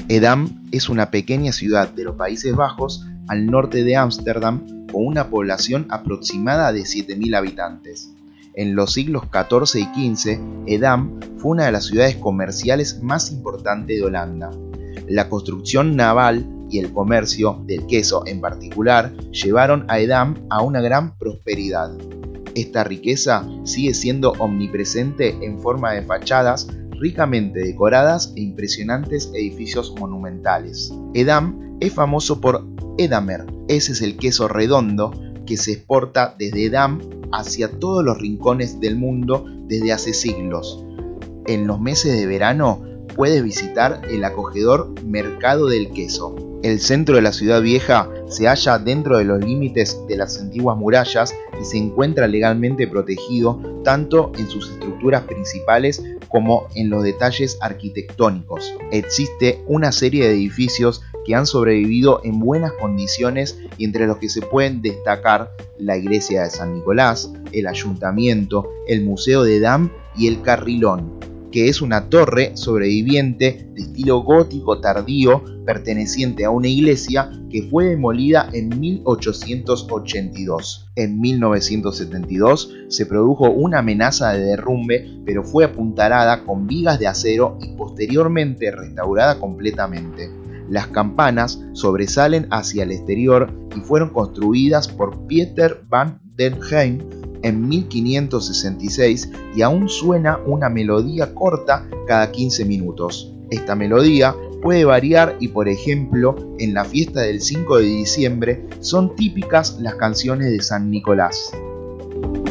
Edam es una pequeña ciudad de los Países Bajos al norte de Ámsterdam con una población aproximada de 7.000 habitantes. En los siglos XIV y XV, Edam fue una de las ciudades comerciales más importantes de Holanda. La construcción naval y el comercio del queso en particular llevaron a Edam a una gran prosperidad. Esta riqueza sigue siendo omnipresente en forma de fachadas ricamente decoradas e impresionantes edificios monumentales. Edam es famoso por Edamer, ese es el queso redondo que se exporta desde Edam hacia todos los rincones del mundo desde hace siglos. En los meses de verano puedes visitar el acogedor Mercado del Queso. El centro de la ciudad vieja se halla dentro de los límites de las antiguas murallas y se encuentra legalmente protegido tanto en sus estructuras principales como en los detalles arquitectónicos. Existe una serie de edificios que han sobrevivido en buenas condiciones y entre los que se pueden destacar la iglesia de San Nicolás, el ayuntamiento, el museo de Edam y el Carrilón, que es una torre sobreviviente de estilo gótico tardío perteneciente a una iglesia que fue demolida en 1882. En 1972 se produjo una amenaza de derrumbe, pero fue apuntalada con vigas de acero y posteriormente restaurada completamente. Las campanas sobresalen hacia el exterior y fueron construidas por Pieter van den Heim en 1566 y aún suena una melodía corta cada 15 minutos. Esta melodía puede variar y, por ejemplo, en la fiesta del 5 de diciembre son típicas las canciones de San Nicolás.